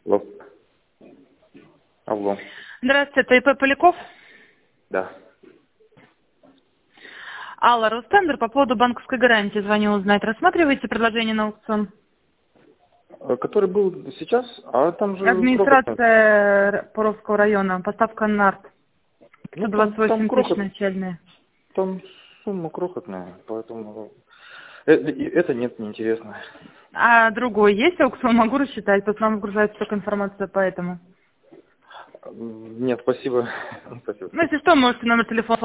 Алло. Алло. Здравствуйте, это ИП Поляков. Да. Алла, Ростендер, по поводу банковской гарантии звоню узнать. Рассматриваете предложение на аукцион? Который был сейчас, а там же крохотно. Администрация Поровского района, поставка НАРТ. Ну, 128 тысяч начальная. Там сумма крохотная, поэтому это нет, неинтересно. А другой есть аукцион? Могу рассчитать, потому что нам выгружается только информация по этому. Нет, спасибо. Спасибо. Ну, если что, можете номер телефона